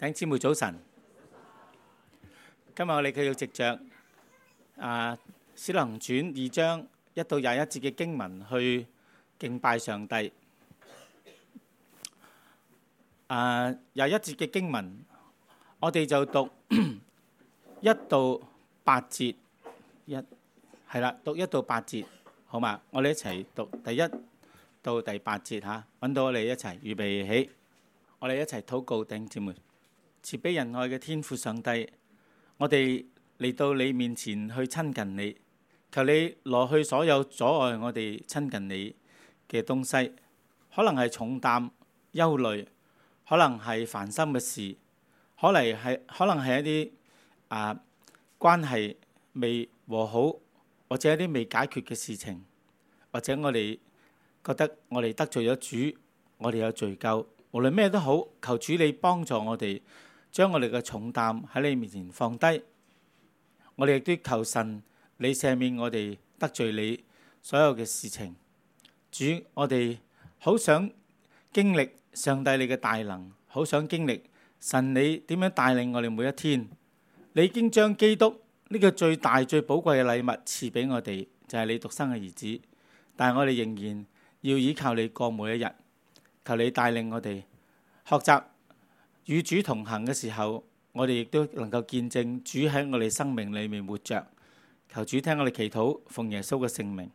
弟兄姊妹早晨，今日我哋繼續藉着《使徒行傳》2章1到21節嘅經文去敬拜上帝。21節嘅經文，我哋就讀1到8節，係啦，讀1到8節，好嘛？我哋一齊讀第1到第8節嚇，揾到我哋一齊預備起，我哋一齊禱告。弟兄姊妹，慈悲仁愛嘅天父上帝，我哋嚟到你面前去親近你，求你攞去所有阻礙我哋親近你嘅東西，可能係重擔、憂慮，可能係煩心嘅事，可能係一啲關係未和好，或者一啲未解決嘅事情，或者我哋覺得我哋得罪咗主，我哋有罪疚，無論咩都好，求主你幫助我哋，將我哋嘅重擔喺你面前放低。我哋亦都求神你赦免我哋得罪你所有嘅事情。主，我哋好想經歷上帝你嘅大能，好想經歷神你點樣帶領我哋每一天。你已經將基督呢個最大最寶貴嘅禮物賜俾我哋，就係你獨生嘅兒子。但係我哋仍然要依靠你過每一日。求你帶領我哋學習與主同行嘅時候，我哋亦都能夠見證主喺我哋生命裏面活着。求主聽我哋祈禱，奉耶穌嘅聖名。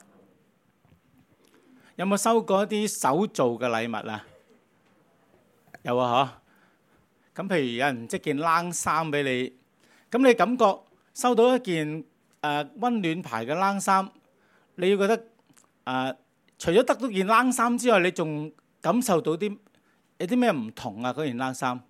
有冇收過一啲手做嘅禮物啊？有啊，嗬。咁譬如有人織件冷衫俾你，咁你感覺收到一件溫暖牌嘅冷衫，你要覺得除咗得到件冷衫之外，你仲感受到有啲咩唔同啊？嗰件冷衫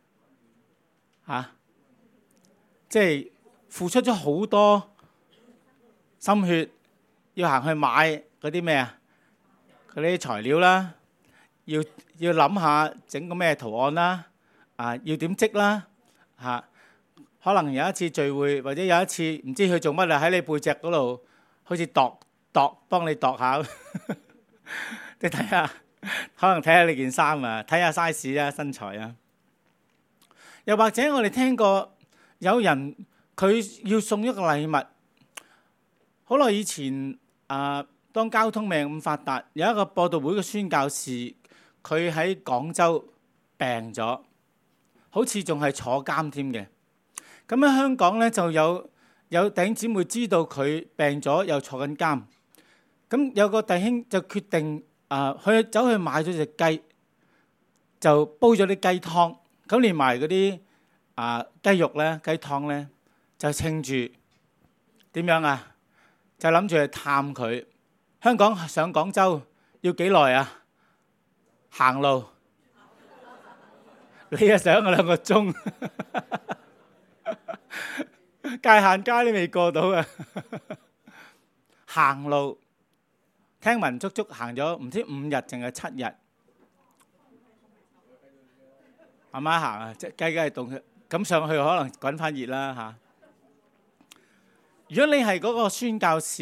即係付出咗好多心血，要行去買嗰啲咩啊？嗰啲材料啦，要諗下整個咩圖案啦，要點織啦，可能有一次聚會或者有一次唔知佢做乜啊，喺你背脊嗰度好似幫你度下，你睇下，可能睇下你件衫啊，睇下 size 啊，身材啊。又或者我哋聽過有人佢要送一個禮物，好耐以前當交通未咁發達，有一個播道會嘅宣教士，佢喺廣州病咗，好似仲係坐監添嘅。咁喺香港咧就有弟兄姊妹知道佢病咗又坐緊監，咁有個弟兄就決定去走去買咗隻雞，就煲咗啲雞湯，咁連埋嗰啲雞肉咧、雞湯咧，就稱住點樣啊？就諗住去探佢。香港上廣州要幾耐啊？行路，你又上2個鐘，界限街都未過到啊！行路，聽聞足足行咗唔知5日定係7日，慢慢行啊！即雞係凍，咁上去可能滾翻熱啦嚇。如果你係嗰個宣教士，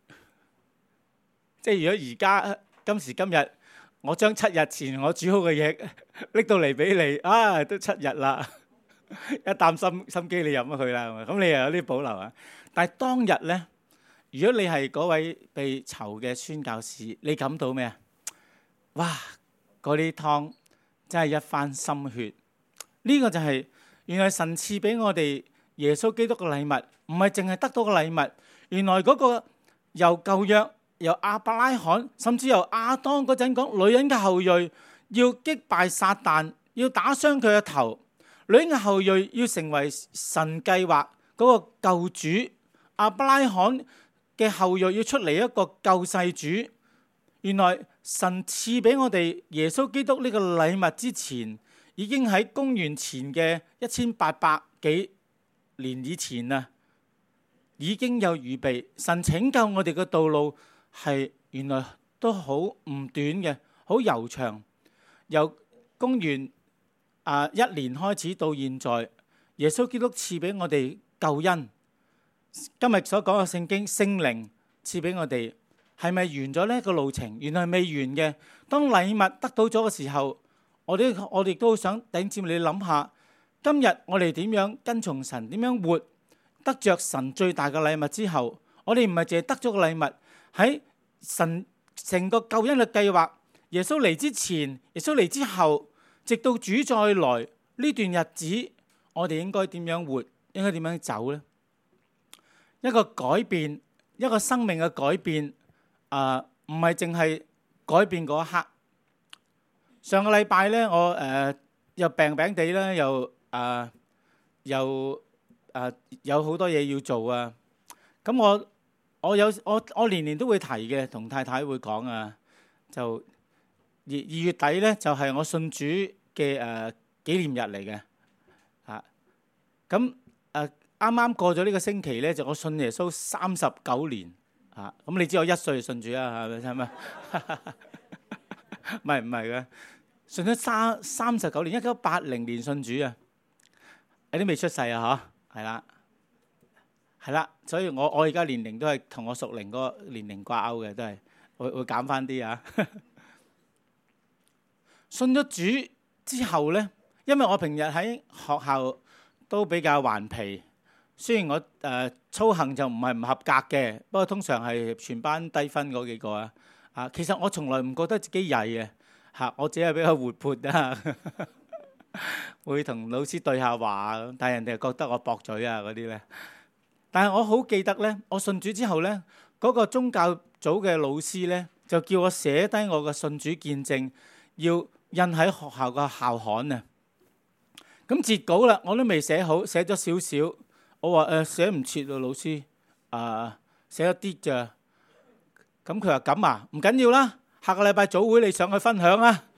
即係如果而家今時今日，我將7日前我煮好嘅嘢拎到嚟俾你，都7日啦，一啖心機你飲咗佢啦，咁你又有啲保留啊。但係當日呢，如果你係嗰位被囚嘅宣教士，你感到咩啊？哇！嗰啲湯真係一番心血。呢個就係原來神賜俾我哋耶穌基督嘅禮物，唔係淨係得到個禮物。原來嗰個由舊約，由亞伯拉罕，甚至由亞當嗰陣講，女人嘅後裔要擊敗撒旦，要打傷佢嘅頭。女人嘅後裔要成為神計劃嗰個救主。亞伯拉罕嘅後裔要出嚟一個救世主。原來神賜俾我哋耶穌基督呢個禮物之前，已經喺公元前嘅1800幾年以前啊，已經有預備。神拯救我哋嘅道路係原來都好唔短嘅，好悠長。由公元1年開始到現在，耶穌基督賜俾我哋救恩。今日所講嘅聖經，聖靈賜俾我哋，係咪完咗呢個路程？原來係未完嘅。當禮物得到咗嘅時候，我哋都好想弟兄姊妹，你諗下， 今日我哋點樣跟從神，點樣活，得着神最大嘅禮物之後，我哋唔係淨係得咗個禮物，喺神成個救恩嘅計劃，耶穌嚟之前，耶穌嚟之後，直到主再來呢段日子，我哋應該點樣活，應該點樣走呢？一個改變，一個生命嘅改變，唔係淨係改變嗰一刻。上個禮拜咧，我又病病地啦，又有好多嘢要做啊。咁我年年都會提嘅，同太太會講啊。就二月底咧，就係我信主嘅紀念日嚟嘅。咁啱啱過咗呢個星期咧，就我信耶穌39年。咁你知我1歲就信主啊？係咪？唔係嘅，信咗39年，1980年信主啊。你都未出世啊？嗬，係啦，所以我而家年齡都係同我屬靈嗰個年齡掛鈎嘅，都係會減翻啲啊。信咗主之後咧，因為我平日喺學校都比較頑皮，雖然我操行就唔係唔合格嘅，不過通常係全班低分嗰幾個啊。其實我從來唔覺得自己曳嘅嚇，我只係比較活潑啊，會同老師對下話，但係人哋覺得我駁嘴啊嗰啲咧。但係我好記得咧，我信主之後咧，嗰個宗教組嘅老師咧就叫我寫低我嘅信主見證，要印喺學校個校刊啊。咁截稿啦，我都未寫好，寫咗少少。我話寫唔切啊，老師寫咗啲咋。咁佢話咁啊，唔緊要啦，下個禮拜早會你上去分享啊。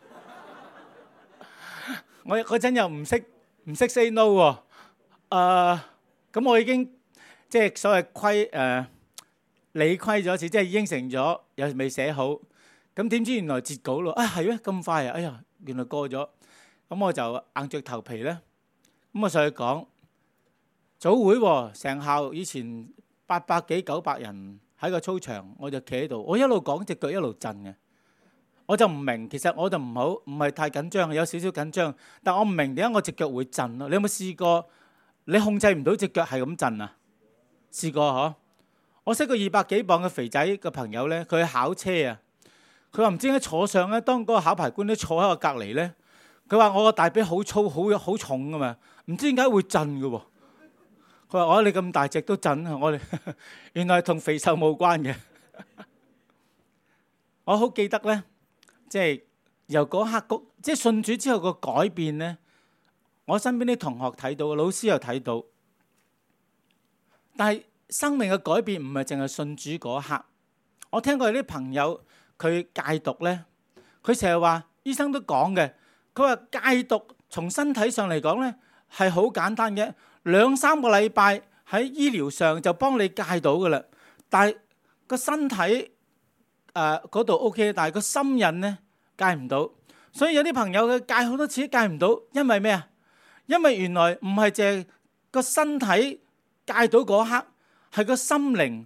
我嗰陣又唔識 say no 喎。咁我已經即係所謂理虧咗一次，即係應承咗，又未寫好。咁點知原來截稿咯？係咩咁快啊？哎呀，原來過咗。咁我就硬着頭皮咧。咁我上去講早會喎，成校以前800幾900人喺個操場，我就企喺度，我一路講隻腳一路震嘅。我就唔明，其實我就唔係太緊張，有少少緊張，但我唔明點解我隻腳會震咯？你有冇試過？你控制唔到隻腳係咁震啊？試過嗬？我識個200幾磅嘅肥仔嘅朋友咧，佢去考車啊，佢話唔知點解坐上咧，當嗰個考牌官都坐喺我隔離咧，佢話我個大髀好粗好重噶嘛，唔知點解會震嘅喎。佢話你咁大隻都震啊！我哋原來同肥瘦冇關嘅。我好記得咧。即係由嗰刻即係信主之後個改變咧，我身邊啲同學睇到，老師又睇到。但係生命嘅改變唔係淨係信主嗰刻。我聽過有啲朋友佢戒毒咧，佢成日話醫生都講嘅，佢話戒毒從身體上嚟講咧係好簡單嘅，2-3個禮拜喺醫療上就幫你戒到㗎啦。但係個身體嗰度 OK， 但係個心癮咧戒唔到，所以有啲朋友佢戒好多次都戒唔到，因為咩啊？因為原來唔係淨係個身體戒到嗰刻，係個心靈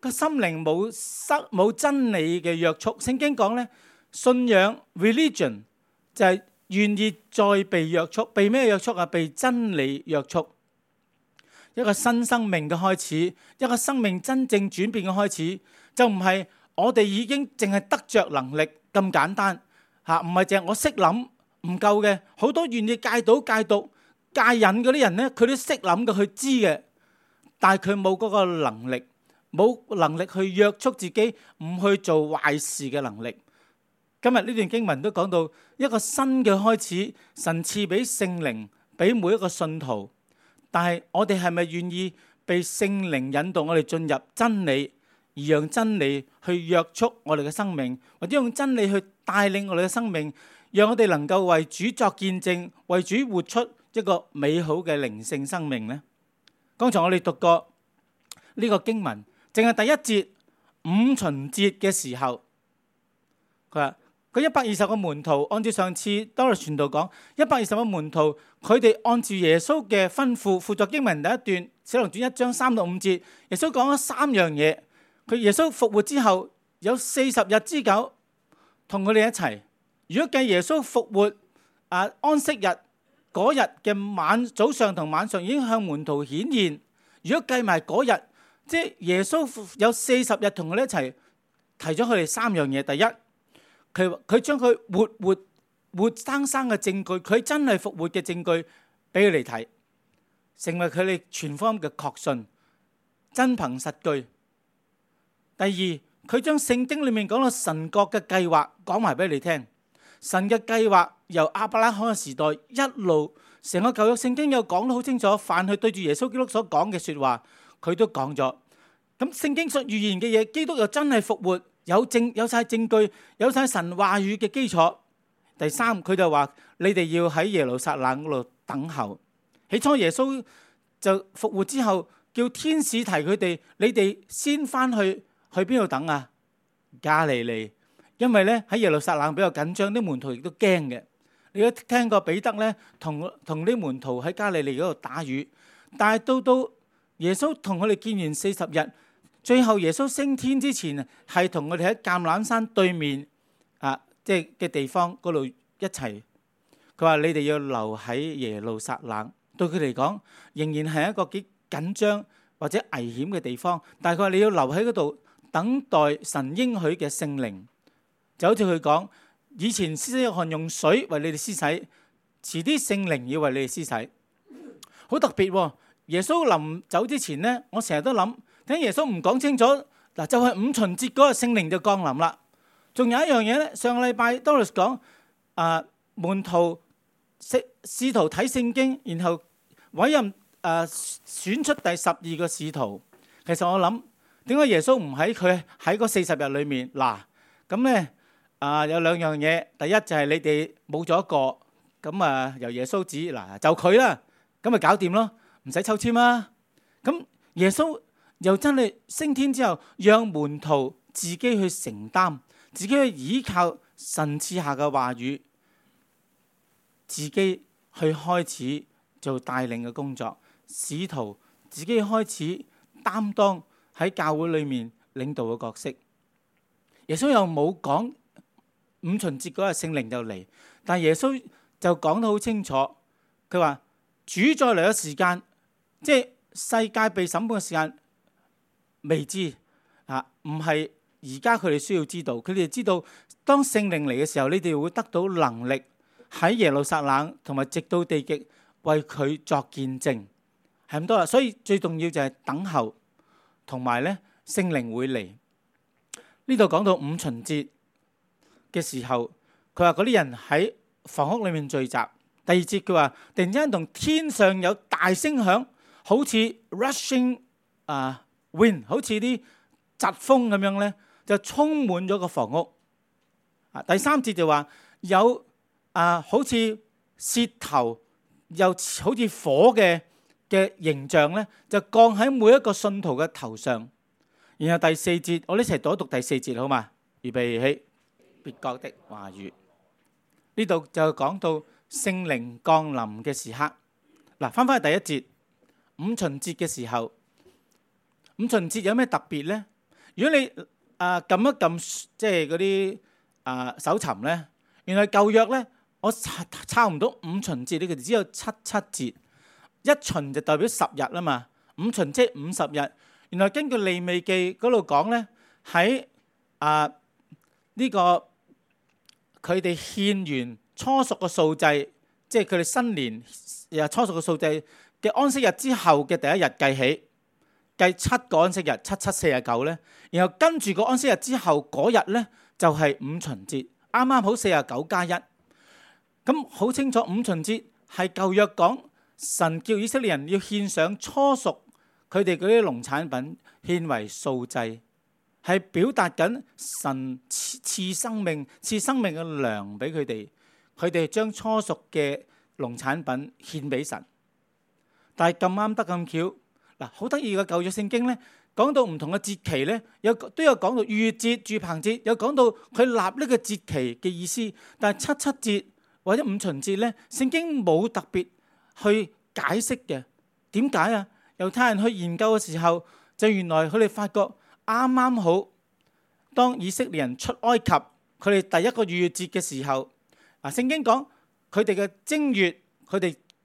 冇真理嘅約束。聖經講咧，信仰 religion 就係願意再被約束，被咩約束啊？被真理約束。一個新生命嘅開始，一個生命真正轉變嘅開始，就唔係我哋已經淨係得着能力咁簡單嚇，唔係淨係我識諗唔夠嘅。好多願意戒賭戒毒戒癮嗰啲人咧，佢都識諗嘅，佢知嘅，但係佢冇嗰個能力，冇能力去約束自己唔去做壞事嘅能力。今日呢段經文都講到一個新嘅開始，神賜俾聖靈俾每一個信徒。但係我哋係咪願意被聖靈引導我哋進入真理，而讓真理去約束我哋嘅生命，或者用真理去帶領我哋嘅生命，讓我哋能夠為主作見證，為主活出一個美好嘅靈性生命呢？剛才我哋讀過呢個經文，淨係第一節五旬節嘅時候，佢話嗰120個門徒，按照上次當日傳道講，120個門徒，佢哋按照耶穌嘅吩咐，輔助經文第一段《使徒行傳》1章3到5節，耶穌講咗3樣嘢。佢耶穌復活之後有40日之久同佢哋一齊。如果計耶穌復活安息日嗰日嘅早上同晚上已經向門徒顯現。如果計埋嗰日，即係耶穌有40日同佢哋一齊提咗佢哋3樣嘢。第一，佢將佢活生生嘅證據，佢真係復活嘅證據俾佢哋睇，成為佢哋全方嘅確信，真憑實據。第二，佢將聖經裏面講到神國嘅計劃講埋俾你聽。神嘅計劃由亞伯拉罕嘅時代一路成個舊約聖經有講得好清楚，凡係對住耶穌基督所講嘅說話，佢都講咗。咁聖經所預言嘅嘢，基督又真係復活，有晒證據，有晒神話語嘅基礎。第三，佢就話你哋要喺耶路撒冷嗰度等候。起初耶穌就復活之後，叫天使提佢哋，你哋先翻去邊度等啊？加利利，因為咧喺耶路撒冷比較緊張，啲門徒亦都驚嘅。你都聽過彼得咧同啲門徒喺加利利嗰度打魚，但係到耶穌同佢哋見完40日，最後耶穌升天之前係同佢哋喺橄欖山對面即係嘅地方嗰度一齊。佢話你哋要留喺耶路撒冷，對佢嚟講仍然係一個幾緊張或者危險嘅地方，但係佢話你要留喺嗰度等待神應許嘅聖靈。就好似佢講，以前施洗約翰用水為你哋施洗，遲啲聖靈要為你哋施洗，好特別喎。耶穌臨走之前呢，我成日都諗，聽耶穌唔講清楚嗱，就係5旬節嗰日聖靈就降臨啦。仲有一樣嘢咧，上個禮拜 Doris 講門徒使徒睇聖經，然後委任選出第12個使徒。其實我諗，點解耶穌唔喺嗰40日裏面嗱？咁咧有2樣嘢。第一就係你哋冇咗一個，咁由耶穌指嗱就佢啦，咁咪搞掂咯，唔使抽籤啦。咁耶穌又真係升天之後，讓門徒自己去承擔，自己去依靠神賜下嘅話語，自己去開始做帶領嘅工作。使徒自己開始擔當喺教會裏面領導嘅角色。耶穌又冇講5旬節嗰日聖靈就嚟，但係耶穌就講得好清楚，佢話主再嚟嘅時間，即係世界被審判嘅時間未知唔係而家佢哋需要知道。佢哋知道當聖靈嚟嘅時候，你哋會得到能力喺耶路撒冷同埋直到地極為佢作見證，係咁多啦。所以最重要就係等候，同埋咧聖靈會嚟。呢度講到5旬節嘅時候，佢話嗰啲人喺房屋裏面聚集。第2節佢話突然之間同天上有大聲響，好似 rushing wind， 好似啲疾風咁樣咧，就充滿咗個房屋。第3節就話有好似舌頭又好似火嘅形象咧，就降喺每一個信徒嘅頭上。然後第4節，我哋一齊讀一讀第4節好嘛？預備起，別國的話語。呢度就講到聖靈降臨嘅時刻。嗱，翻返去第1節，5旬節嘅時候，5旬節有咩特別咧？如果你撳一撳即係嗰啲搜尋咧，原來舊約咧，我抄唔到5旬節呢個字，只有7節。1旬就代表10日啦嘛，5旬即係50日。原來根據利未記嗰度講咧，喺呢個佢哋獻完初熟嘅素祭，即係佢哋新年初熟嘅素祭嘅安息日之後嘅第1日計起，計7個安息日，7、7、49咧。然後跟住個安息日之後嗰日咧，就係5旬節，啱啱好49加1。咁好清楚，5旬節係舊約講神叫以色列人要獻上初熟佢哋嗰啲農產品獻為素祭，係表達緊神賜生命嘅糧俾佢哋。佢哋將初熟嘅農產品獻俾神。但係咁啱得咁巧嗱，好得意嘅舊約聖經咧，講到唔同嘅節期咧，都有講到逾越節、住棚節，有講到佢立呢個節期嘅意思。但係7節或者5旬節咧，聖經冇特別去解釋嘅。點解啊？猶太人去研究嘅時候，就原來佢哋發覺啱啱好，當以色列人出埃及，佢哋第1個逾越節嘅時候，聖經講佢哋嘅正月，佢哋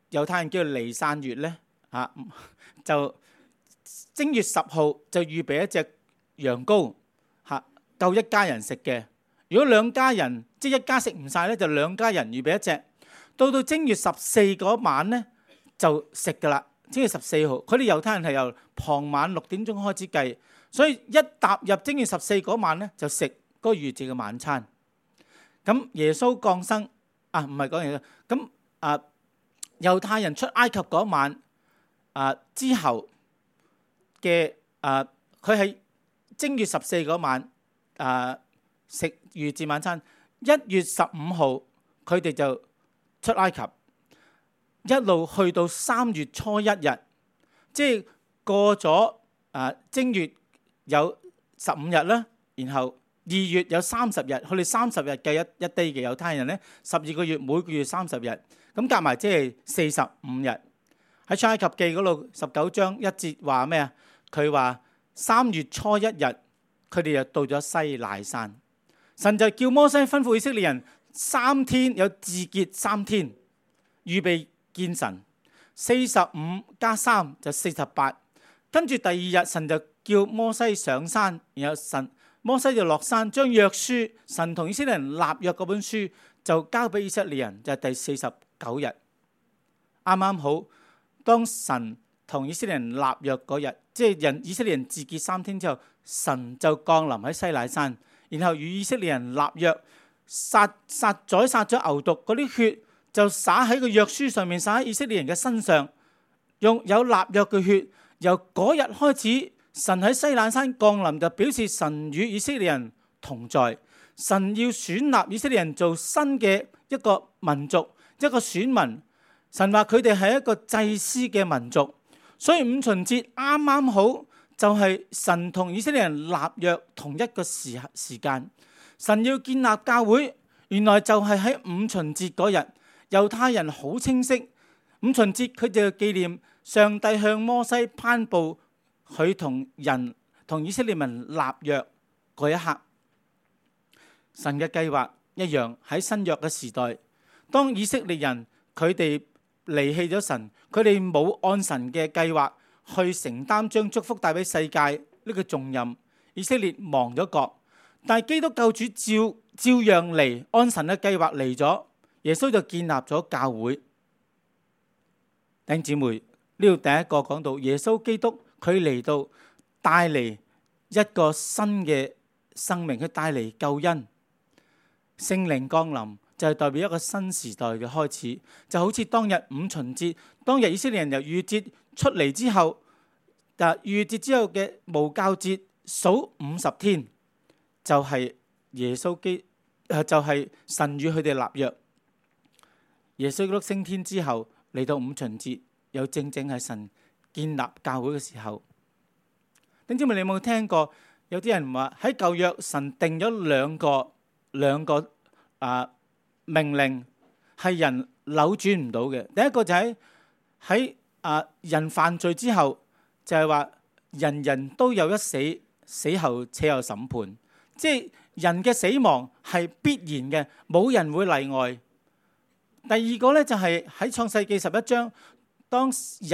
猶太人叫做尼散月咧，就正月10號就預備一隻羊羔，夠一家人食嘅。如果兩家人即係一家食唔晒咧，就兩家人預備一隻。到正月14嗰晚咧就食噶啦。正月14號，佢哋猶太人係由傍晚6點鐘開始計，所以一踏入正月14嗰晚咧就食嗰個逾越節嘅晚餐。咁耶穌降生唔係講耶穌咁猶太人出埃及嗰晚之後嘅佢係正月14嗰晚食逾越節晚餐。1月15號佢哋就出埃及，一路去到3月初1日，即係過咗正月有15日啦，然後2月有30日，佢哋30日計一 day 嘅。猶太人咧12個月每個月30日，咁夾埋即係45日。喺出埃及記嗰度19章1節話咩啊？佢話3月初1日，佢哋就到咗西奈山。神就叫摩西吩咐以色列人3天有自潔3天，預備見神。45加3就48。跟住第2日，神就叫摩西上山，然後摩西就落山，將約書神同以色列人立約嗰本書就交俾以色列人，就係第49日。啱啱好，當神同以色列人立約嗰日，即係以色列人自潔3天之後，神就降臨喺西奈山，然後與以色列人立約，宰殺咗牛犢，嗰啲血就灑喺個約書上面，灑喺以色列人嘅身上，用有立約嘅血。由嗰日開始，神喺西奈山降臨，就表示神與以色列人同在。神要選立以色列人做新嘅一個民族，一個選民。神話佢哋係一個祭司嘅民族，所以五旬節啱啱好就係神同以色列人立約同一個時間。神要建立教會，原來就係喺五旬節嗰日。猶太人好清晰，五旬節佢哋紀念上帝向摩西頒布佢同以色列民立約嗰一刻。神嘅計劃一樣喺新約嘅時代，當以色列人佢哋離棄咗神，佢哋冇按神嘅計劃去承擔將祝福帶俾世界呢個重任，以色列亡咗國。但係基督救主照樣嚟，按神嘅計劃嚟咗，耶穌就建立咗教會。弟兄姊妹，呢度第一個講到耶穌基督，佢嚟到帶嚟一個新嘅生命，佢帶嚟救恩。聖靈降臨就係代表一個新時代嘅開始，就好似當日五旬節，當日以色列人由逾越節出嚟之後，逾越節之後嘅無酵節數50天，就係耶穌就係神與佢哋立約。耶穌基督升天之後嚟到五旬節，又正係神建立教會嘅時候。弟兄姊妹，你有冇聽過有啲人話喺舊約神定咗兩個命令係人扭轉唔到嘅？第一個就喺人犯罪之後，就係話人人都有一死，死後且有審判，即係人嘅死亡係必然嘅，冇人會例外。第二個咧就係喺創世記11章，當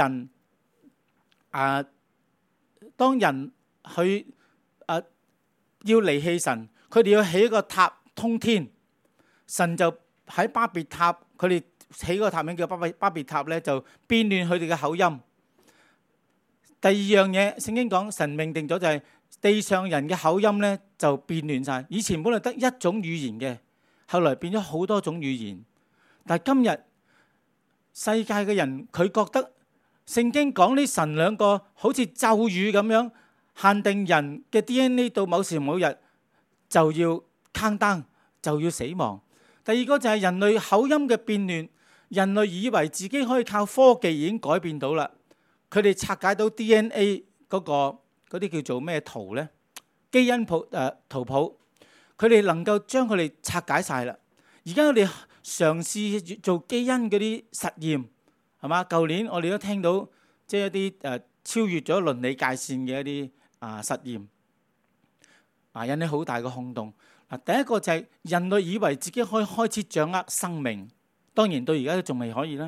人去要離棄神，佢哋要起一個塔通天，神就喺巴別塔，佢哋起個塔名叫巴別塔咧，就變亂佢哋嘅口音。第二樣嘢，聖經講神命定咗就係地上人嘅口音咧就變亂晒。以前本來得一種語言嘅，後來變咗好多種語言。但係今日世界嘅人，佢覺得聖經講呢神兩個好似咒語咁樣，限定人嘅 DNA 到某時某日就要坑單，就要死亡。第二個就係人類口音嘅變亂，人類以為自己可以靠科技已經改變到啦，佢哋拆解到 DNA 嗰啲叫做咩圖呢？基因圖譜，佢哋能夠將佢哋拆解晒啦。而家我哋嘗試做基因嗰啲實驗，係嘛？舊年我哋都聽到即係一啲超越咗倫理界線嘅一啲實驗，引起好大嘅轟動。第一個就係人類以為自己可以開始掌握生命，當然到而家都仲未可以啦。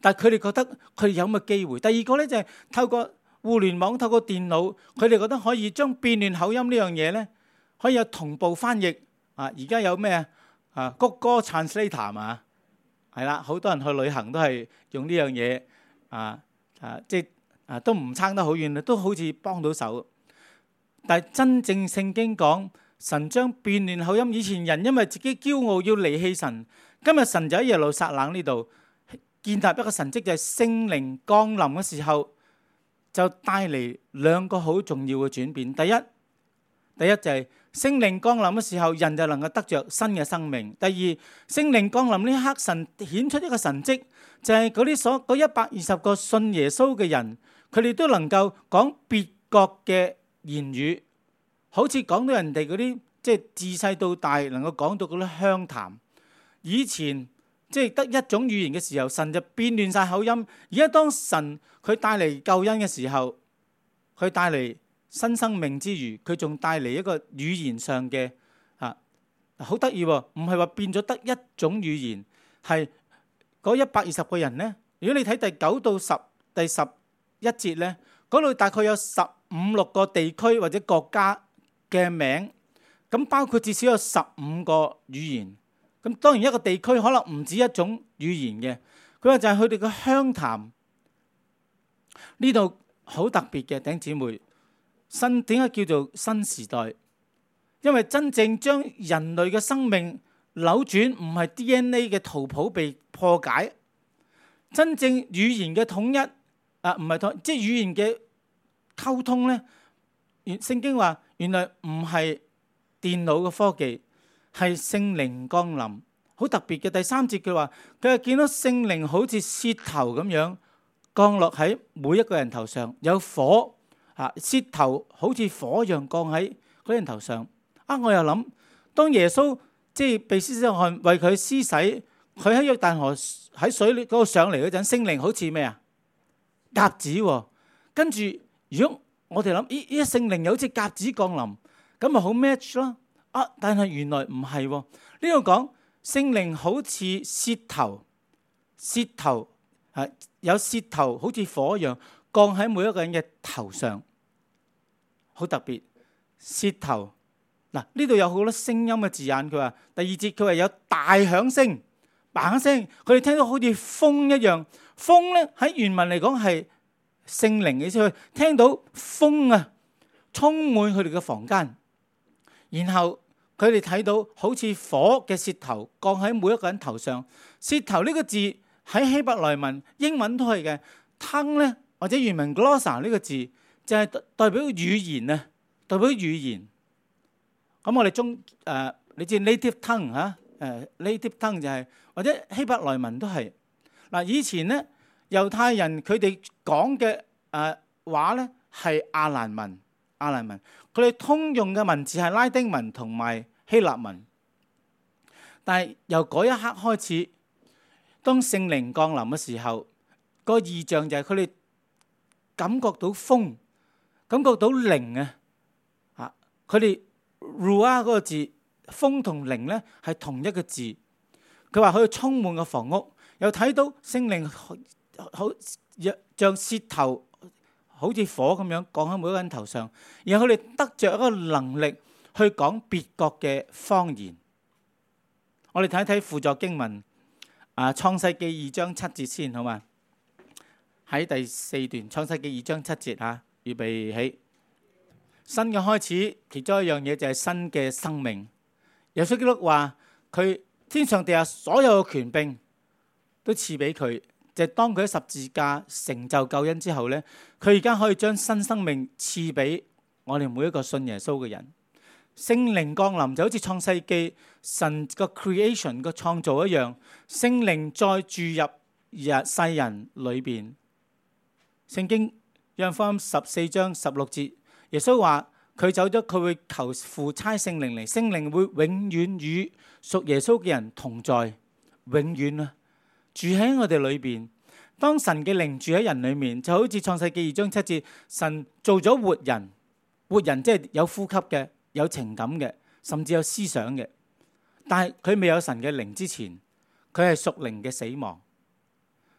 但係佢哋覺得佢哋有咁嘅機會。第二個咧就係透過互聯網、透過電腦，佢哋覺得可以將變亂口音呢樣嘢咧，可以有同步翻譯。而家有咩谷歌 translator 嘛，係啦，好多人去旅行都係用呢樣嘢，即係都唔差得好遠，都好似幫到手。但係真正聖經講，神將變亂口音，以前人因為自己驕傲要離棄神，今日神就喺耶路撒冷呢度建立一個神蹟，就係聖靈降臨嘅時候，就帶嚟兩個好重要嘅轉變。第一就係聖靈降臨嘅時候，人就能夠得着新嘅生命。第二，聖靈降臨呢一刻，神顯出一個神蹟，就係嗰120個信耶穌嘅人，佢哋都能夠講別國嘅言語，好似講到人哋嗰啲即係自細到大能夠講到嗰啲鄉談。以前即係得一種語言嘅時候，神就變亂晒口音。而家當神佢帶嚟救恩嘅時候，佢帶嚟新生命之餘，佢仲帶嚟一個語言上嘅好得意喎，唔係話變咗得一種語言，係嗰120個人呢。如果你睇第9到第11節呢，嗰度大概有15-16個地區或者國家嘅名，咁包括至少有15個語言。咁當然一個地區可能唔止一種語言嘅。佢話就係佢哋嘅鄉談。呢度好特別嘅，弟兄姊妹，點解叫做新時代？因為真正將人類嘅生命扭轉，唔係 DNA 嘅圖譜被破解，真正語言嘅統一唔係統，即係語言嘅溝通咧。聖經話原來唔係電腦嘅科技，係聖靈降臨。好特別嘅第3節，佢話係見到聖靈好似舌頭咁樣降落喺每一個人頭上，有火舌頭好似火一樣降喺嗰人頭上。我又諗，當耶穌即係被施洗約翰為佢施洗，佢喺約旦河喺水嗰度上嚟嗰陣，聖靈好似咩啊？鴿子。跟住如果我哋諗，呢聖靈又好似鴿子降臨，咁咪好 match 咯。但係原來唔係。呢度講聖靈好似舌頭有舌頭好似火一樣降喺每一個人嘅頭上，好特別。舌頭呢度有好多聲音嘅字眼。佢話第2節，佢話有大響聲，嘭一聲，佢哋聽到好似風一樣。風咧喺原文嚟講係聖靈嘅意思，佢聽到風充滿佢哋嘅房間，然後佢哋睇到好似火嘅舌頭降喺每一個人頭上。舌頭呢個字喺希伯來文、英文都係嘅。tongue 咧或者原文 glossa 呢個字就係代表語言啊，代表語言。咁我哋你知 native tongue native tongue 就係或者希伯來文都係。以前咧猶太人佢哋講嘅話咧係亞蘭文，佢哋通用嘅文字係拉丁文同埋希臘文。但係由嗰一刻開始，當聖靈降臨嘅時候，個異象就係佢哋感覺到風，感覺到靈佢哋 ruah 嗰個字，風同靈咧係同一個字。佢話佢充滿個房屋，又睇到聖靈好像舌頭好似火咁樣降喺每一個人頭上，然後佢哋得着一個能力去講別國嘅方言。我哋睇一睇輔助經文創世記2章7節先，好嘛？喺第4段創世記2章7節預備起。新嘅開始，其中一樣嘢就係新嘅生命。耶穌基督話佢天上地下所有嘅權柄都賜俾佢，就係當佢喺十字架成就救恩之後咧，佢而家可以將新生命賜俾我哋每一個信耶穌嘅人。聖靈降臨就好似創世記神個 creation 個創造一樣，聖靈再注入世人裏邊。聖經約翰福音14章16節，耶穌話佢走咗，佢會求父差聖靈嚟，聖靈會永遠與屬耶穌嘅人同在，永遠住喺我哋裏邊。當神嘅靈住喺人裏面，就好似創世記2章7節，神做咗活人，活人即係有呼吸嘅，有情感嘅，甚至有思想嘅。但係佢未有神嘅靈之前，佢係屬靈嘅死亡。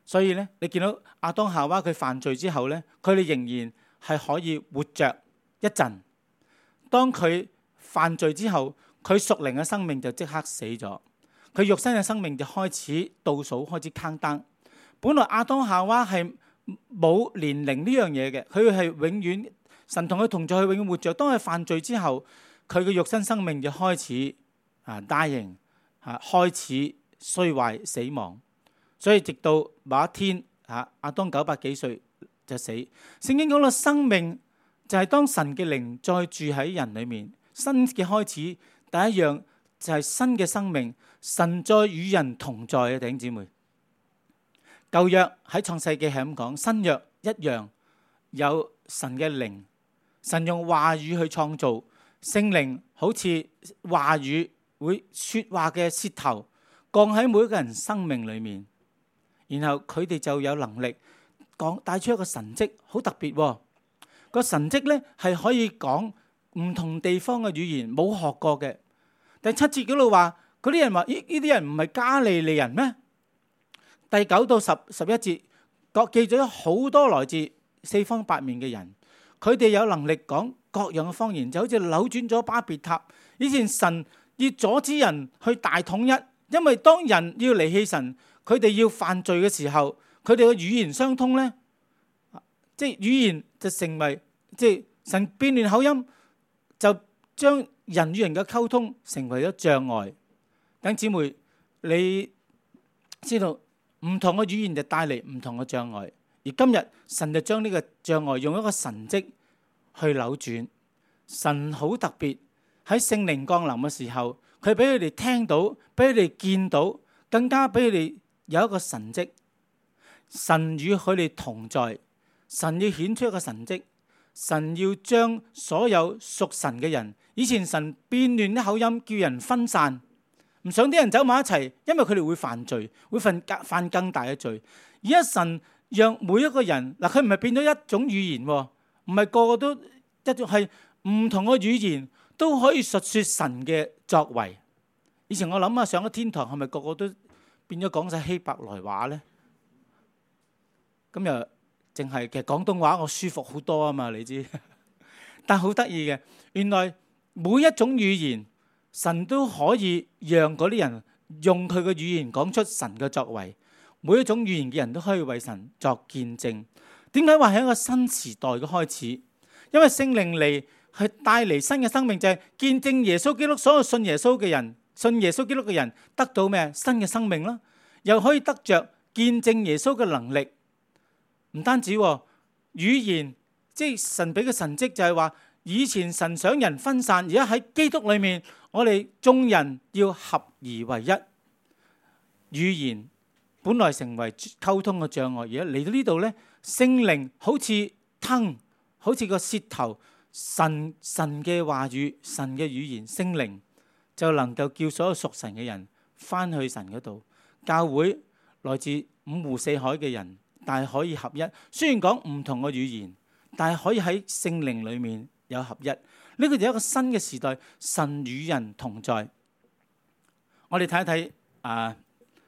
所以咧，你見到亞當夏娃佢犯罪之後咧，佢哋仍然係可以活着一陣。當佢犯罪之後，佢屬靈嘅生命就即刻死咗，佢肉身嘅生命就開始倒數，開始 count down。本來亞當夏娃係冇年齡呢樣嘢嘅，佢係永遠神同佢同在，佢永遠活着。當佢犯罪之後，佢嘅肉身生命就開始dying，開始衰壞死亡。所以直到某一天，亞當900幾歲就死。聖經講到生命就係當神嘅靈再住喺人裏面，新嘅開始，第一樣就係新嘅生命，神再與人同在嘅弟兄姊妹。舊約喺創世記係咁講，新約一樣有神嘅靈，神用話語去創造，聖靈好似話語會說話嘅舌頭降喺每一個人生命裏面，然後佢哋就有能力講帶出一個神蹟，好特別喎。個神蹟咧係可以講唔同地方嘅語言，冇學過嘅。第7節嗰度話，嗰啲人話：呢啲人唔係加利利人咩？第9到11節，記咗好多來自四方八面嘅人，佢哋有能力講各樣嘅方言，就好似扭轉咗巴別塔。以前神要阻止人去大統一，因為當人要離棄神，佢哋要犯罪嘅時候，佢哋嘅語言相通呢，即係語言就成為即係神變亂口音，就將人與人嘅溝通成為咗障礙。弟兄姊妹，你知道唔同嘅語言就帶嚟唔同嘅障礙，而今日神就將呢個障礙用一個神蹟去扭轉。神好特別，喺聖靈降臨嘅時候，佢俾佢哋聽到，俾佢哋見到，更加俾佢哋有一個神蹟。神與佢哋同在，神要顯出一個神蹟，神要將所有屬神嘅人，以前神變亂啲口音，叫人分散，唔想啲人走埋一齊，因為佢哋會犯罪，會犯更大嘅罪。而家神讓每一個人，嗱，佢唔係變咗一種語言，唔係個個都一種，係唔同嘅語言都可以述說神嘅作為。以前我諗下上咗天堂係咪個個都變咗講晒希伯來話呢？咁又淨係其實廣東話我舒服好多啊嘛，你知。但好得意嘅，原來每一種語言神都可以讓嗰啲人用佢嘅語言講出神嘅作為。每一種語言嘅人都可以為神作見證。點解話係一個新時代嘅開始？因為聖靈嚟係帶嚟新嘅生命，就係見證耶穌基督。所有信耶穌嘅人，信耶穌基督嘅人得到咩？新嘅生命啦，又可以得着見證耶穌嘅能力。唔單止語言，即係神俾嘅神蹟，就係話以前神想人分散，而家喺基督裏面，我哋眾人要合而為一。語言本來成為溝通嘅障礙，而家嚟到呢度呢，聖靈好似tongue，好似個舌頭，神嘅話語，神嘅語言，聖靈就能夠叫所有屬神嘅人翻去神嗰度。教會來自五湖四海嘅人，但係可以合一。雖然講唔同嘅語言，但係可以喺聖靈裏面有合一。呢個就係一個新嘅時代，神與人同在。我哋睇一睇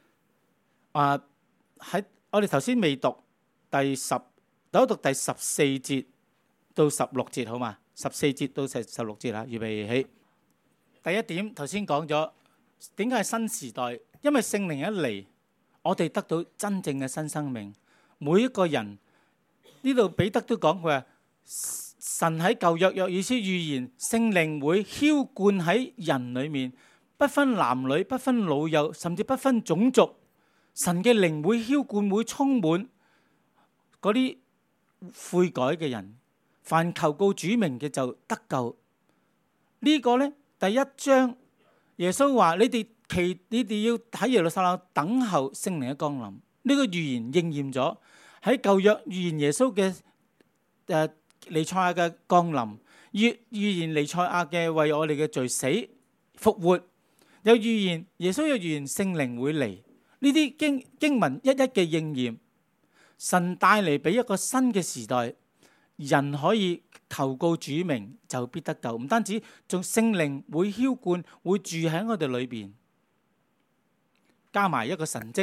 喺我哋頭先未讀讀第14節到16節，好嘛？14節到16節啦，預備起。第一點頭先講咗，點解係新時代？因為聖靈一嚟，我哋得到真正嘅新生命。每一個人呢度彼得都講，佢話神喺舊約約珥書預言，聖靈會澆灌喺人裏面，不分男女，不分老幼，甚至不分種族。神嘅靈會澆灌，會充滿嗰啲悔改嘅人，凡求告主名嘅就得救。呢個呢，第一章耶穌話：你哋要喺耶路撒冷等候聖靈嘅降臨。呢個預言應驗咗喺舊約預言耶穌嘅彌賽亞嘅降臨，預言彌賽亞嘅為我哋嘅罪死復活，有預言耶穌有預言聖靈會嚟。呢啲經文一一嘅應驗，神帶嚟俾一個新嘅時代，人可以求告主名就必得救。唔單止，仲聖靈會澆灌，會住喺我哋裏邊，加埋一個神蹟，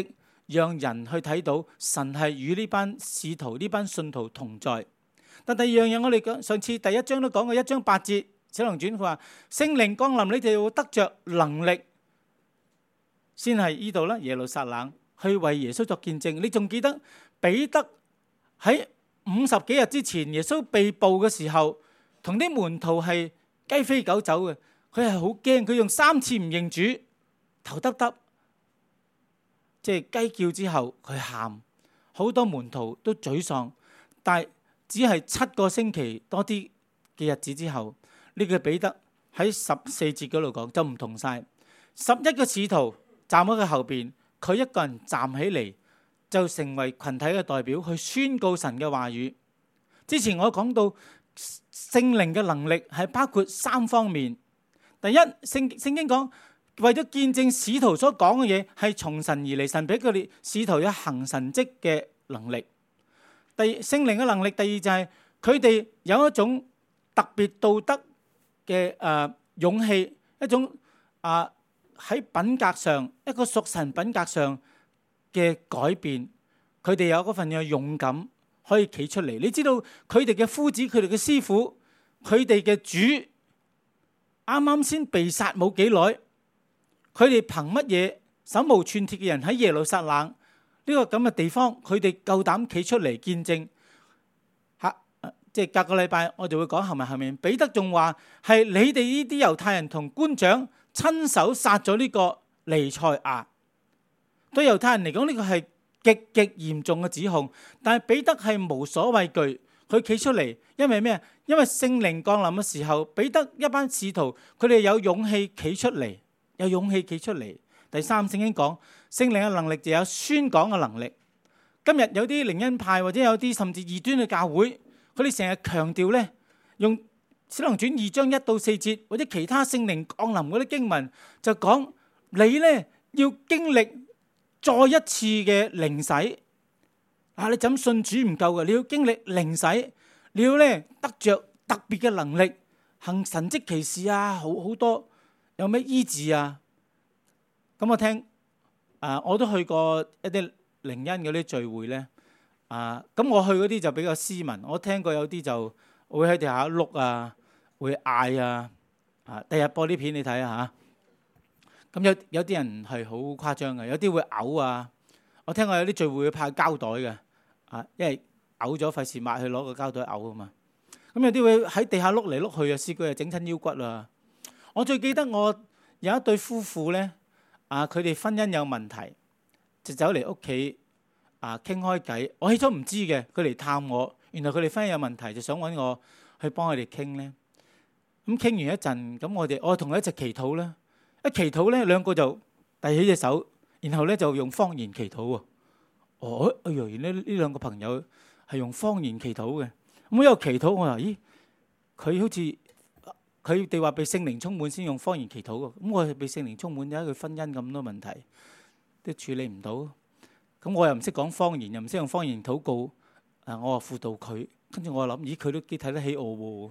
讓人去睇到神係與呢班使徒、呢班信徒同在。但第二樣嘢，我哋講上次第一章都講過，1章8節《使徒行傳》佢話聖靈降臨，你哋要得着能力，先係呢度啦，耶路撒冷去為耶穌作見證。你仲記得彼得喺50幾日之前，耶穌被捕嘅時候，同啲門徒係雞飛狗走嘅，佢係好驚，佢用3次唔認主，頭耷耷，即係雞叫之後佢喊，好多門徒都沮喪。但係只係7個星期多啲嘅日子之後，呢個彼得喺14節嗰度講就唔同晒。11個使徒站喺佢後邊，佢一個人站起嚟，就成為群體嘅代表去宣告神嘅話語。之前我講到聖靈嘅能力係包括3方面。第一，聖經講為咗見證使徒所講嘅嘢係從神而嚟，神俾佢哋使徒有行神蹟嘅能力。第二，聖靈嘅能力，第二就係佢哋有一種特別道德嘅勇氣，一種喺品格上一個屬神品格上嘅改變。佢哋有嗰份嘅勇敢可以企出嚟。你知道佢哋嘅夫子、佢哋嘅師傅、佢哋嘅主啱啱先被殺冇幾耐，佢哋憑乜嘢手無寸鐵嘅人喺耶路撒冷呢個咁嘅地方，佢哋夠膽企出嚟見證？即係隔個禮拜我就會講後面彼得仲話係你哋呢啲猶太人同官長親手殺咗呢個彌賽亞。對猶太人嚟講，呢個係極極嚴重嘅指控，但係彼得係無所畏懼，佢企出嚟，因為咩？因為聖靈降臨嘅時候，彼得一班使徒佢哋有勇氣企出嚟，有勇氣企出嚟。第三，聖經講聖靈嘅能力就有宣講嘅能力。今日有啲靈恩派或者有啲甚至異端嘅教會，佢哋成日強調咧，用使徒行傳2章1到4節或者其他聖靈降臨嗰啲經文，就講你咧要經歷再一次嘅靈洗。你怎信主唔夠嘅，你要經歷靈洗，你要咧得着特別嘅能力，行神蹟奇事啊，好多有咩醫治啊。咁我聽我都去過一啲靈恩嗰啲聚會咧。咁我去嗰啲就比較斯文。我聽過有啲就會喺地下碌啊，會嗌啊。第日播啲片你睇下。咁有啲人係好誇張嘅，有啲會嘔啊。我聽過有啲聚會會派膠袋嘅，因為嘔咗費事抹去攞個膠袋嘔啊嘛。咁有啲會喺地下碌嚟碌去啊，試過又整親腰骨啊。我最記得我有一對夫婦咧，佢哋婚姻有問題，就走嚟屋企傾開偈。我起初唔知嘅，佢嚟探我，原來佢哋婚姻有問題，就想揾我去幫佢哋傾咧。咁傾完一陣，咁我同佢一齊祈禱啦。一祈禱咧，兩個就遞起隻手，然後咧就用方言祈禱喎。原來呢兩個朋友係用方言祈禱嘅。咁一路祈禱，我話咦，佢好似佢哋話被聖靈充滿先用方言祈禱嘅。咁我係被聖靈充滿，有一個婚姻咁多問題都處理唔到。咁我又唔識講方言，又唔識用方言禱告。我話輔導佢，跟住我諗，咦，佢都幾睇得起我喎。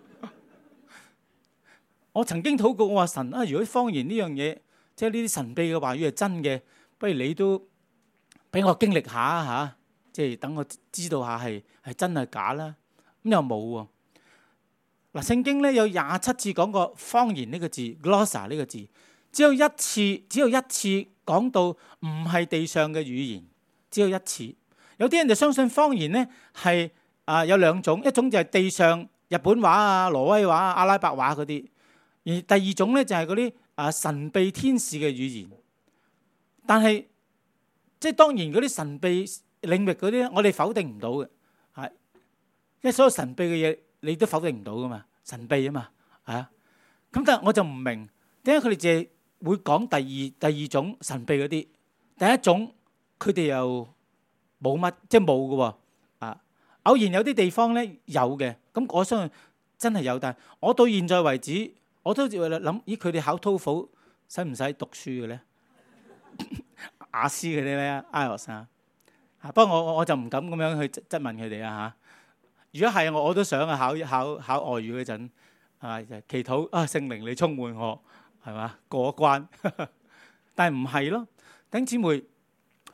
我曾經禱告，我話神如果方言呢樣嘢，即係呢啲神秘嘅話語係真嘅，不如你都俾我經歷下嚇，即係等我知道下係真係假啦。咁又冇喎。聖經咧有27次講過方言呢個字 glossa 呢個字，只有一次講到唔係地上嘅語言，只有一次。有啲人就相信方言咧係有兩種，一種就係地上日本話啊、挪威話啊、阿拉伯話嗰啲。而第二種咧就係嗰啲神秘天使嘅語言。但係即係當然嗰啲神秘領域嗰啲咧，我哋否定唔到嘅，係因為所有神秘嘅嘢你都否定唔到噶嘛，神秘啊嘛，係啊。咁但係我就唔明點解佢哋淨係會講第二種神秘嗰啲，第一種佢哋又冇乜，即係冇嘅喎。偶然有啲地方咧有嘅，咁我相信真係有。但係我到現在為止，我都諗，咦，佢哋考 TOEFL使唔使讀書嘅咧？雅思嗰啲咧 IELTS 啊。不過我就唔敢咁樣去質問佢哋啊嚇。如果係我都想考外語嗰陣，祈禱聖靈你充滿我，係嘛，過關。但係唔係咯，弟兄姊妹，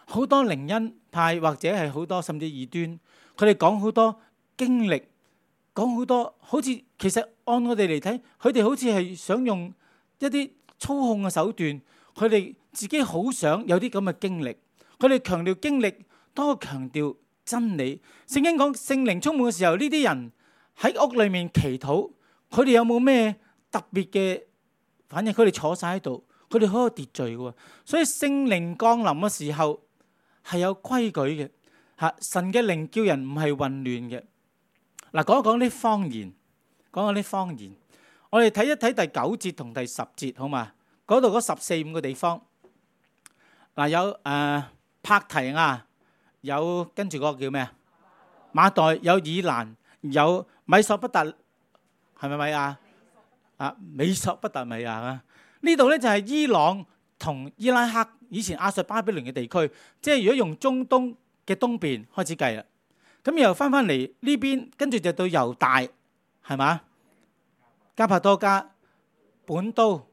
好多靈恩派或者係好多甚至異端，佢哋講好多經歷，講好多好似其實按我哋嚟睇，佢哋好似係想用一啲操控嘅手段，佢哋自己好想有啲咁嘅經歷，佢哋強調經歷多過強調真理。聖經講聖靈充滿嘅時候，呢啲人喺屋裏面祈禱，佢哋有冇咩特別嘅反正？佢哋坐晒喺度，佢哋好有秩序嘅，所以聖靈降臨嘅時候係有規矩嘅。神嘅靈叫人唔係混亂嘅。嗱，講一講啲方言，講講啲方言。我哋睇一睇第9節同第10節，好嘛？嗰度嗰14、15個地方，嗱有帕提亞，有跟住嗰個叫咩啊？馬代，有以蘭，有米索不達，係咪米亞？美索不達米亞啊！呢度咧就係伊朗同伊拉克以前亞述巴比倫嘅地區，即係如果用中東嘅東邊開始計啦。咁又翻嚟呢邊，跟住就到猶大，係嘛？加帕多家、本都，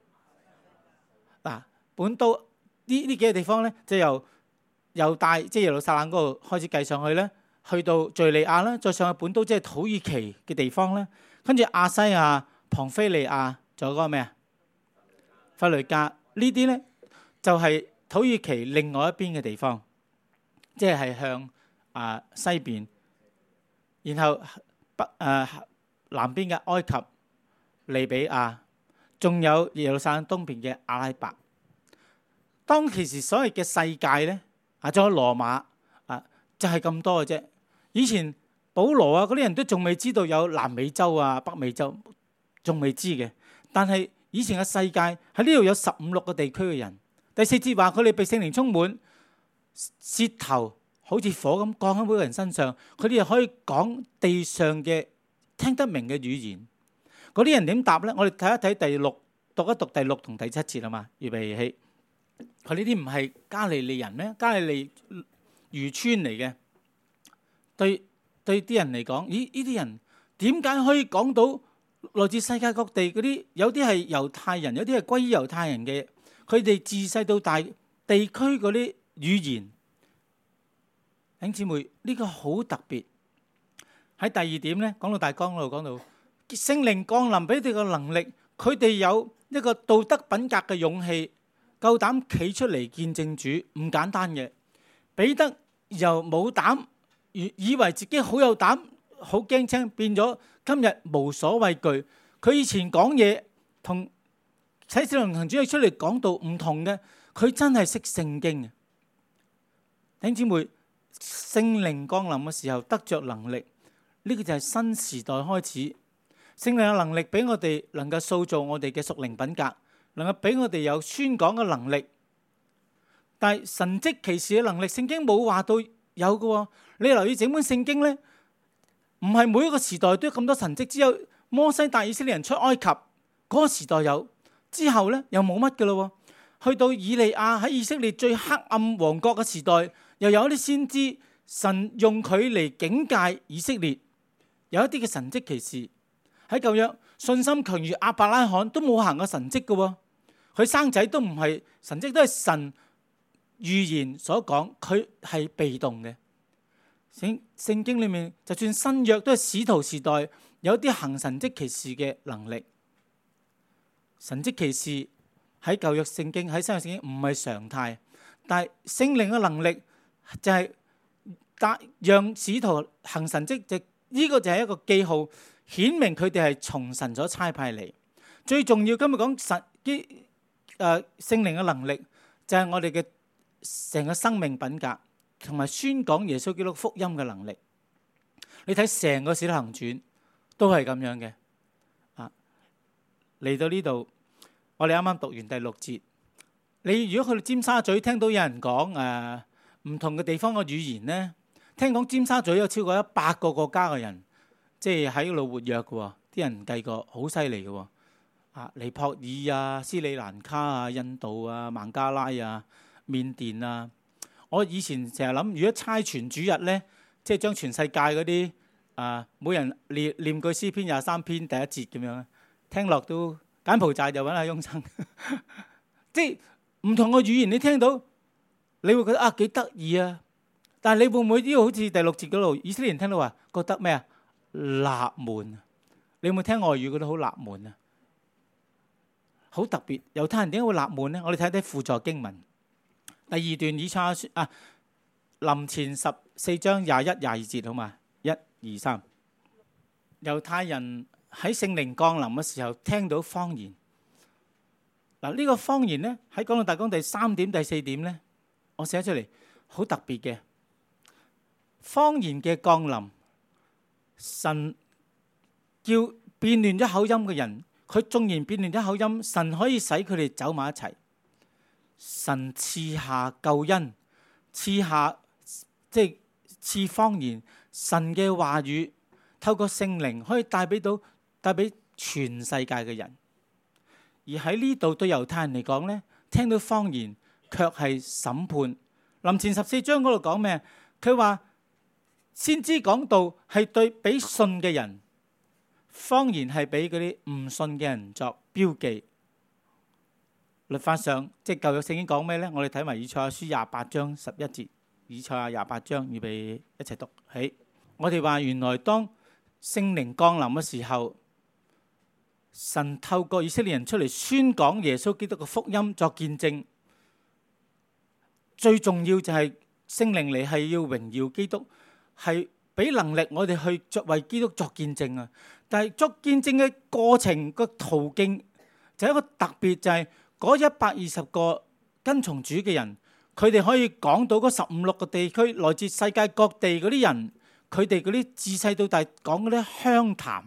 本都呢幾個地方咧，就由猶大即係耶路撒冷嗰度開始計上去咧，去到敍利亞啦，再上去本都即係土耳其嘅地方咧，跟住亞西亞、龐菲利亞，仲有嗰個咩啊？弗雷加呢啲咧就係土耳其另外一邊嘅地方，即係向西邊，然後南邊嘅埃及、利比亞，仲有耶路撒冷東邊嘅阿拉伯。當其時所謂嘅世界咧，仲有羅馬就係咁多嘅啫。以前保羅嗰啲人都仲未知道有南美洲北美洲，仲未知嘅。但係以前嘅世界喺呢度有15、16個地區嘅人。第4節話佢哋被聖靈充滿，舌頭好似火咁降喺每個人身上，佢哋又可以講地上嘅聽得明嘅語言。嗰啲人點答咧？我哋睇一睇讀一讀第6同第7節啊嘛，預備起。佢呢啲唔係加利利人咩？加利利漁村嚟嘅，對啲人嚟講，咦？呢啲人點解可以講到來自世界各地嗰啲？有啲係猶太人，有啲係歸於猶太人嘅。佢哋自細到大地區嗰啲語言，弟兄姊妹，呢個好特別。喺第2點咧，講到大綱嗰度講到聖靈降臨俾佢哋嘅能力，佢哋有一個道德品格嘅勇氣，夠膽企出嚟見證主，唔簡單嘅。彼得由冇膽，以為自己好有膽，好驚青，變咗今日無所畏懼。佢以前講嘢同使徒行傳出嚟講道唔同嘅，佢真係識聖經嘅。弟兄姊妹，聖靈降臨嘅時候得着能力，呢個就係新時代開始。聖靈嘅能力俾我哋能夠塑造我哋嘅屬靈品格，能夠俾我哋有宣講嘅能力。但係神蹟奇事嘅能力，聖經冇話到有嘅。你留意整本聖經咧，唔係每一個時代都有咁多神蹟，只有摩西帶以色列人出埃及嗰個時代有。之後咧又冇乜嘅咯，去到以利亞喺以色列最黑暗王國嘅時代，又有一啲先知，神用佢嚟警戒以色列，有一啲嘅神蹟奇事。喺舊約信心強如亞伯拉罕都冇行過神蹟嘅，佢生仔都唔係神蹟，都係神預言所講，佢係被動嘅。聖經裏面就算新約都係使徒時代有啲行神蹟奇事嘅能力。神蹟奇事喺舊約聖經喺新約聖經唔係常態，但係聖靈嘅能力就係讓使徒行神蹟，呢個就係一個記號，顯明佢哋係從神所差派嚟。最重要今日講聖靈嘅能力，就係我哋嘅成個生命品格同埋宣講耶穌基督福音嘅能力。你睇成個使徒行傳都係咁樣嘅。嚟到呢度，我哋啱啱讀完第6節。你如果去到尖沙咀，聽到有人講唔同嘅地方嘅語言呢，聽講尖沙咀有超過100個國家嘅人，即係喺嗰度活躍嘅，啲人計過好犀利嘅。尼泊爾斯里蘭卡印度孟加拉緬甸我以前成日諗，如果差傳主日呢，即係將全世界嗰啲每人念句詩篇23篇第1節咁樣，聽落都柬埔寨就揾阿雍生，即係唔同嘅語言你聽到， 你會覺得啊幾得意啊，但係你會唔會呢個好似第6節嗰度，以色列人聽到話覺得咩啊？納悶。你有冇聽外語覺得好納悶啊？好特別，猶太人點解會納悶呢？我哋睇睇輔助經文第2段以賽亞書啊，林前14章21、22節好嘛？1、2、3。猶太人喺聖靈降臨嘅時候聽到方言。嗱，呢個方言呢，喺講道大綱第3點、第4點呢，我寫出嚟好特別嘅方言嘅降臨。神叫變亂咗口音嘅人，佢縱然變亂咗口音，神可以使佢哋走埋一齊。神賜下救恩，賜下即係賜方言。神嘅話語透過聖靈可以帶俾全世界嘅人。而喺呢度對猶太人嚟講呢，聽到方言卻係審判。林前14章嗰度講咩？佢話先知講道係對俾信嘅人，方言係俾嗰啲唔信嘅人作標記。律法上即係舊約聖經講咩呢？我哋睇埋以賽亞書28章11節，以賽亞28章預備一齊讀起。我哋話原來當聖靈降臨嘅時候，神透過以色列人出嚟宣講耶穌基督嘅福音作見證。最重要就係聖靈嚟係要榮耀基督，係俾能力我哋去為基督作見證啊！但係作見證嘅過程個途徑就係一個特別，就係嗰120個跟從主嘅人，佢哋可以講到嗰15、16個地區，來自世界各地嗰啲人，佢哋嗰啲自細到大講嗰啲鄉談。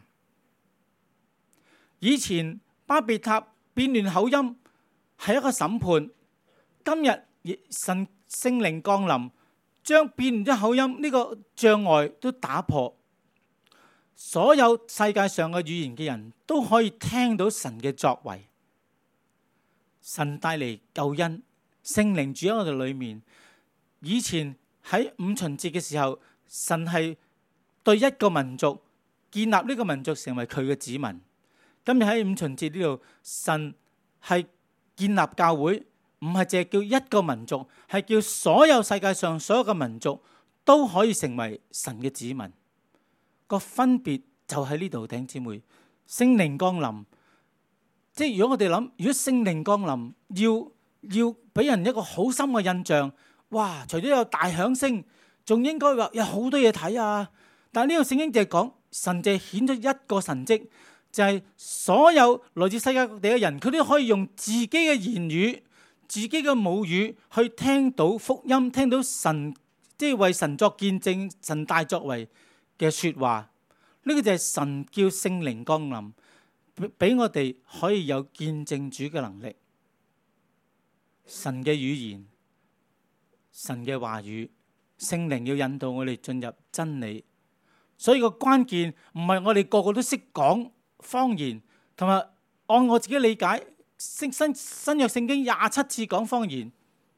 以前巴別塔變亂口音係一個審判，今日神聖靈降臨，將變亂咗口音呢個障礙都打破，所有世界上嘅語言嘅人都可以聽到神嘅作為。神帶嚟救恩，聖靈住喺我哋裏面。以前喺五旬節嘅時候，神係對一個民族建立呢個民族成為佢嘅子民。今日喺五旬節呢度，神係建立教會，唔係淨係叫一個民族，係叫所有世界上所有嘅民族都可以成為神嘅子民。個分別就喺呢度，弟兄姊妹。聖靈降臨，即係如果我哋諗，如果聖靈降臨要俾人一個好深嘅印象，哇！除咗有大響聲，仲應該話有好多嘢睇啊！但係呢個聖經就係講神就顯咗一個神蹟。就係所有來自世界各地嘅人，佢都可以用自己嘅言語、自己嘅母語去聽到福音，聽到神即係為神作見證、神大作為嘅說話。呢個就係神叫聖靈降臨，俾我哋可以有見證主嘅能力。神嘅語言、神嘅話語，聖靈要引導我哋進入真理。所以個關鍵唔係我哋個個都識講方言，同埋按我自己理解，新約聖經27次講方言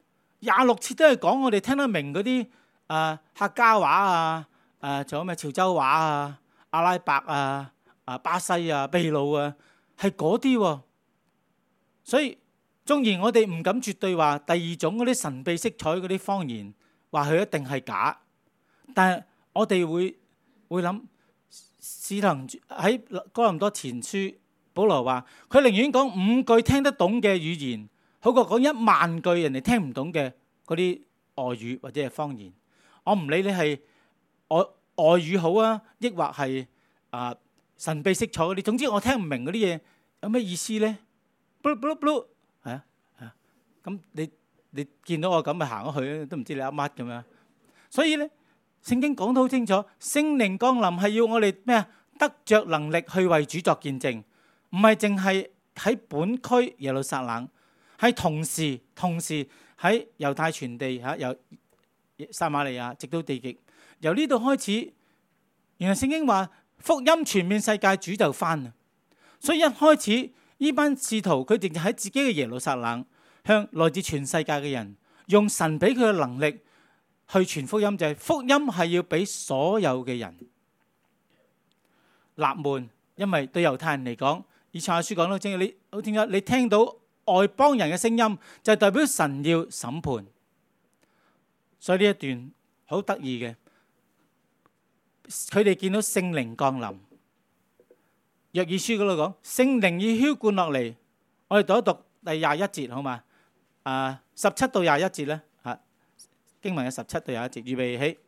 ，26次都係講我哋聽得明嗰啲客家話啊，仲有咩潮州話啊、阿拉伯啊、巴西啊、秘魯啊，係嗰啲。所以縱然我哋唔敢絕對話第二種嗰啲神秘色彩嗰啲方言，話佢一定係假，但係我哋會諗。使徒喺哥林多前書，保羅話佢寧願講5句聽得懂嘅語言，好過講1萬句人哋聽唔懂嘅嗰啲外語或者係方言。我唔理你係外語好啊，抑或係神秘色彩嗰啲，總之我聽唔明嗰啲嘢有咩意思咧？係啊，咁你見到我咁咪行咗去，都唔知你噏乜咁樣。所以咧。聖經講得好清楚，聖靈降臨係要我哋咩啊？得着能力去為主作見證，唔係淨係喺本區耶路撒冷，係同時喺猶太全地由撒瑪利亞直到地極。由呢度開始，原來聖經話福音傳遍世界，主就返啦。所以一開始呢班使徒佢哋就喺自己嘅耶路撒冷，向來自全世界嘅人，用神俾佢嘅能力。去傳福音，就係福音係要俾所有嘅人。納悶，因為對猶太人嚟講，以賽亞書講到清楚，你好清楚，你聽到外邦人嘅聲音，就係代表神要審判。 所以呢一段好得意嘅，佢哋見到聖靈降臨。約珥書嗰度講聖靈已澆灌落嚟，我哋讀一讀第21節好嘛？17到21節咧，經文嘅17到21節，預備起。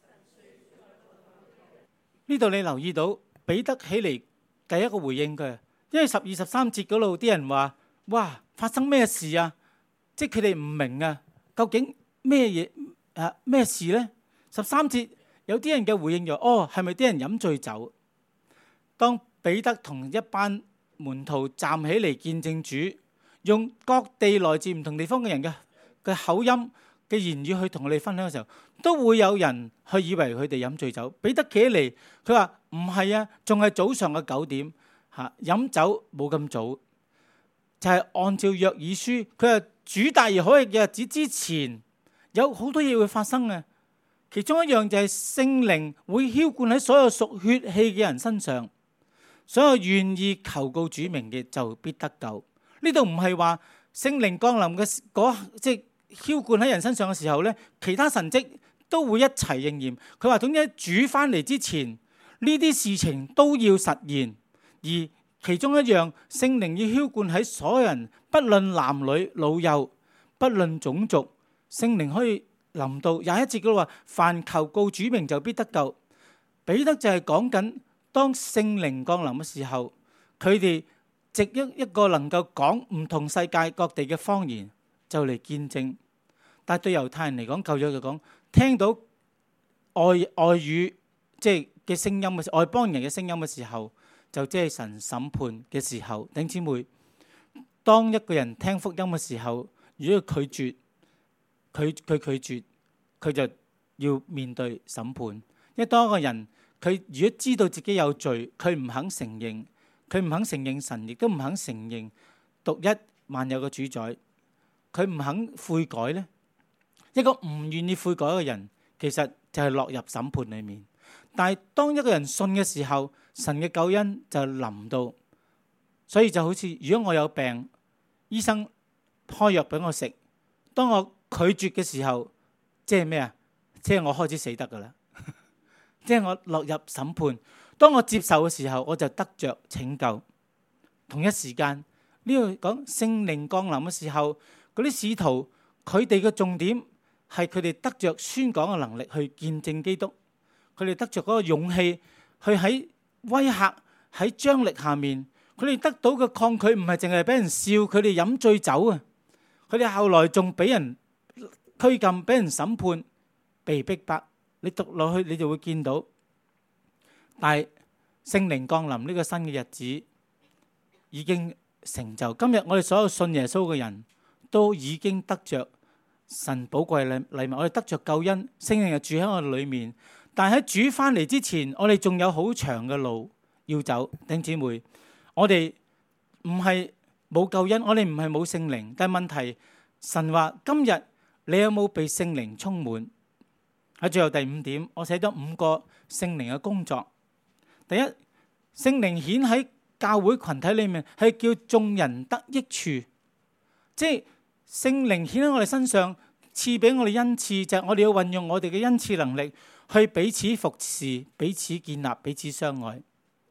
呢度你留意到彼得起嚟第一個回應佢，因為12、13節嗰度啲人話：哇，發生咩事啊？即係佢哋唔明啊，究竟咩嘢咩事呢？13節有啲人嘅回應就：哦，係咪啲人飲醉酒？當彼得同一班門徒站起嚟見證主，用各地來自唔同地方嘅人嘅口音嘅言語去同我哋分享嘅時候，都會有人去以為佢哋飲醉酒。彼得企起嚟，佢話唔係啊，仲係早上嘅9點飲酒冇咁早，就係按照約珥書，佢話主大而可畏嘅日子之前，有好多嘢會發生嘅。其中一樣就係聖靈會澆灌喺所有屬血氣嘅人身上。所有願意求告主名嘅就必得救。呢度唔係話聖靈降臨嘅即係澆灌喺人身上嘅時候咧，其他神蹟都會一齊應驗。佢話總之主翻嚟之前，呢啲事情都要實現。而其中一樣，聖靈要澆灌喺所有人，不論男女老幼，不論種族，聖靈可以臨到。21節嗰度話：凡求告主名就必得救。彼得就係講緊。當聖靈降臨嘅時候，佢哋藉一個能夠講唔同世界各地嘅方言就嚟見證。但係對猶太人嚟講，舊約就講聽到外語即係嘅聲音嘅外邦人嘅聲音嘅時候，就即係神審判嘅時候。弟兄姊妹，當一個人聽福音嘅時候，如果拒絕，佢拒絕，佢就要面對審判。因為當一個人佢如果知道自己有罪，佢唔肯承認，佢唔肯承認神，亦都唔肯承認獨一萬有嘅主宰，佢唔肯悔改呢，一個唔願意悔改嘅人，其實就係落入審判裏面。但係當一個人信嘅時候，神嘅救恩就臨到。所以就好似如果我有病，醫生開藥俾我食，當我拒絕嘅時候，即係咩啊？即係我開始死得噶啦。即係我落入審判。當我接受嘅時候，我就得着拯救。同一時間呢度講聖靈降臨嘅時候，嗰啲使徒佢哋嘅重點係佢哋得着宣講嘅能力去見證基督，佢哋得着嗰個勇氣去喺威嚇喺張力下面，佢哋得到嘅抗拒唔係淨係俾人笑，佢哋飲醉酒啊！佢哋後來仲俾人拘禁，俾人審判，被逼迫。你讀落去，你就會見到。但係聖靈降臨呢個新嘅日子已經成就。今日我哋所有信耶穌嘅人都已經得着神寶貴嘅禮物，我哋得着救恩，聖靈就住喺我哋裏面。但係喺主翻嚟之前，我哋仲有好長嘅路要走。弟兄姊妹，我哋唔係冇救恩，我哋唔係冇聖靈，但係問題神話今日你有冇被聖靈充滿？喺最後第5點，我寫咗5個聖靈嘅工作。第一，聖靈顯喺教會群體裏面，係叫眾人得益處，即係聖靈顯喺我哋身上，賜俾我哋恩賜，就係我哋要運用我哋嘅恩賜能力，去彼此服侍、彼此建立、彼此相愛。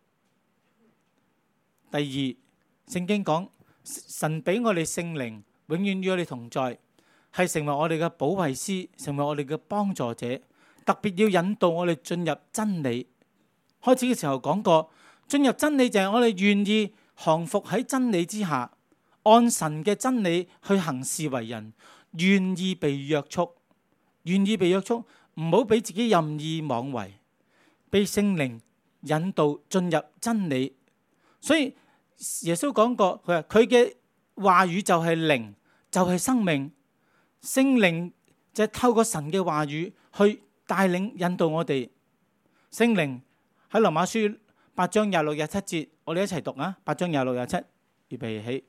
第二，聖經講神俾我哋聖靈，永遠與我哋同在。係成為我哋嘅保惠師，成為我哋嘅幫助者，特別要引導我哋進入真理。開始嘅時候講過，進入真理就係我哋願意降服喺真理之下，按神嘅真理去行事為人，願意被約束，願意被約束，唔好俾自己任意妄為，被聖靈引導進入真理。所以耶穌講過，佢話佢嘅話語就係靈，就係生命。聖靈就係透過神嘅話語去帶領引導我哋。聖靈喺羅馬書8章26、27節，我哋一齊讀啊！8章26、27，預備起。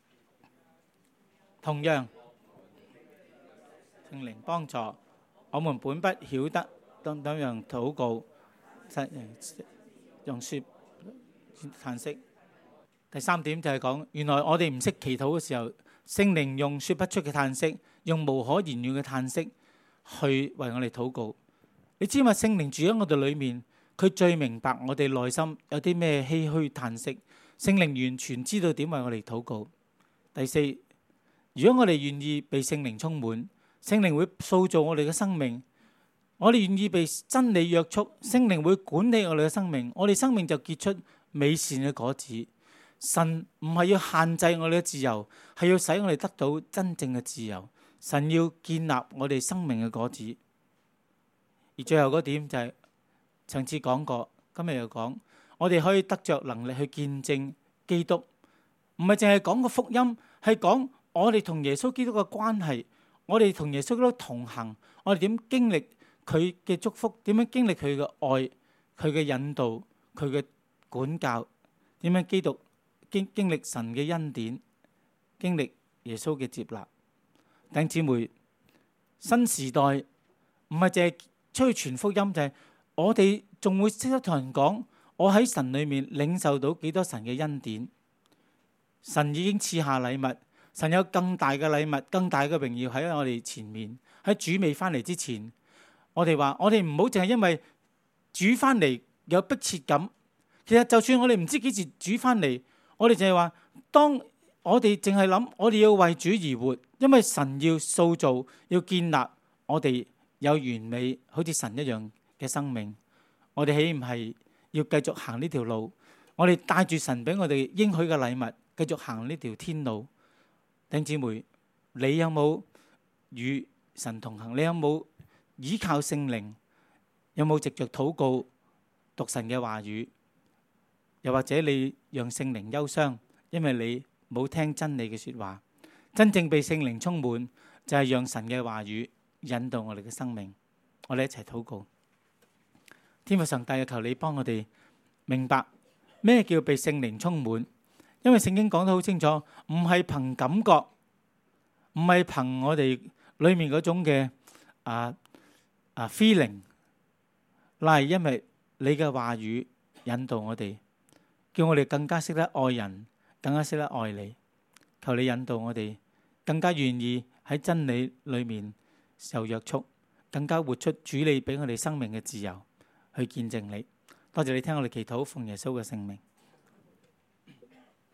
同樣，聖靈幫助我們，本不曉得當怎樣禱告，用說嘆息。第3點就係講，原來我哋唔識祈禱嘅時候，聖靈用說不出嘅嘆息，用無可言喻嘅嘆息去為我哋禱告。你知嘛？聖靈住喺我哋裏面，佢最明白我哋內心有啲咩唏噓嘆息。聖靈完全知道點為我哋禱告。第四，如果我哋願意被聖靈充滿，聖靈會塑造我哋嘅生命。我哋願意被真理約束，聖靈會管理我哋嘅生命，我哋生命就結出美善嘅果子。神唔係要限制我哋嘅自由，係要使我哋得到真正嘅自由。神要建立我哋生命嘅果子。而最後嗰點就係上次講過，今日又講，我哋可以得着能力去見證基督，唔係淨係講個福音，係講我哋同耶穌基督嘅關係，我哋同耶穌基督同行，我哋點經歷佢嘅祝福，點樣經歷佢嘅愛，佢嘅引導，佢嘅管教，點樣經歷神嘅恩典，經歷耶穌嘅接納。弟兄姊妹，新時代唔係淨係出去傳福音，就係我哋仲會識得同人講，我喺神裏面領受到幾多神嘅恩典。神已經賜下禮物，神有更大嘅禮物，更大嘅榮耀喺我哋前面。喺主未翻嚟之前，我哋話我哋唔好淨係因為主翻嚟有迫切感。其實就算我哋唔知幾時主翻嚟，我哋就係話，當我哋淨係諗我哋要為主而活，因為神要塑造、要建立我哋有完美好似神一樣嘅生命。我哋豈唔係要繼續行呢條路？我哋帶住神俾我哋應許嘅禮物，繼續行呢條天路。弟兄姊妹，你有冇與神同行？你有冇依靠聖靈？有冇藉着禱告讀神嘅話語？又或者你讓聖靈憂傷，因為你冇聽真理嘅說話？真正被聖靈充滿，就係讓神嘅話語引導我哋嘅生命。我哋一齊禱告。天父上帝，求你幫我哋明白咩叫被聖靈充滿。因為聖經講得好清楚，唔係憑感覺，唔係憑我哋裏面嗰種嘅feeling， 乃係因為你嘅話語引導我哋，叫我哋更加識得愛人，更加識得愛你。求你引導我哋，更加願意喺真理裏面受約束，更加活出主你俾我哋生命嘅自由，去見證你。多謝你聽我哋祈禱，奉耶穌嘅聖名。